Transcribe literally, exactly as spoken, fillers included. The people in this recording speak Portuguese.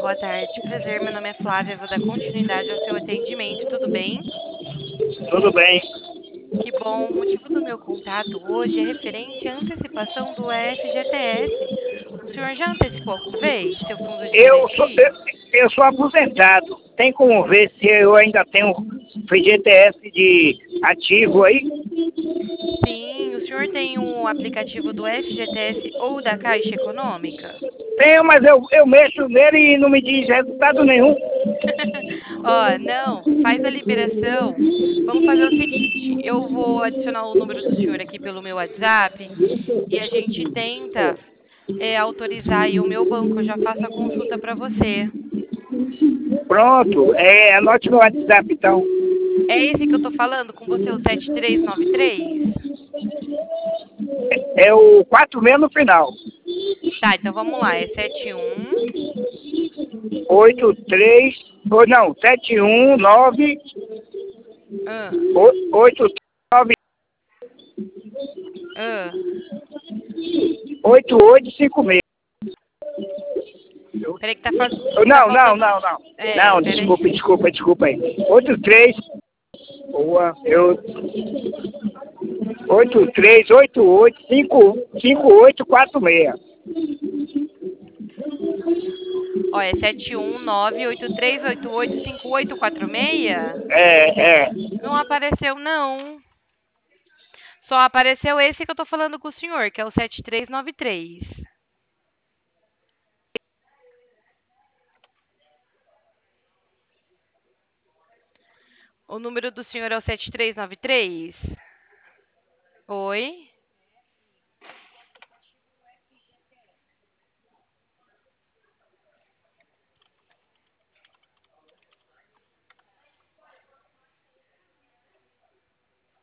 boa tarde. Prazer, meu nome é Flávia, vou dar continuidade ao seu atendimento, tudo bem? Tudo bem. Que bom. O motivo do meu contato hoje é referente à antecipação do F G T S. O senhor já antecipou alguma vez seu fundo de Eu sou, garantia? eu, eu sou aposentado. Tem como ver se eu ainda tenho F G T S de ativo aí? Sim, o senhor tem um aplicativo do F G T S ou da Caixa Econômica? Tenho, mas eu, eu mexo nele e não me diz resultado nenhum. Ó, não, faz a liberação. Vamos fazer o seguinte, eu vou adicionar o número do senhor aqui pelo meu WhatsApp e a gente tenta é, autorizar aí o meu banco, eu já faço a consulta para você. Pronto, é, anote meu WhatsApp então. É esse que eu tô falando com você, o sete três nove três? É o quatro meia no final. Tá, então vamos lá, é sete um. Oito três ou não, sete um nove Ah, oito nove ah. oito oito cinco seis. Peraí que tá, fa tá Não, não, faltando. não, não. É, Não, peraí. desculpa, desculpa, desculpa aí. Oito três. Boa, eu. Oito três oito oito cinco cinco oito quatro seis. Ó, é sete um nove oito três oito oito cinco oito quatro seis? É, é. Não apareceu, não. Só apareceu esse que eu tô falando com o senhor, que é o sete três nove três. O número do senhor é o sete três nove três? Oi?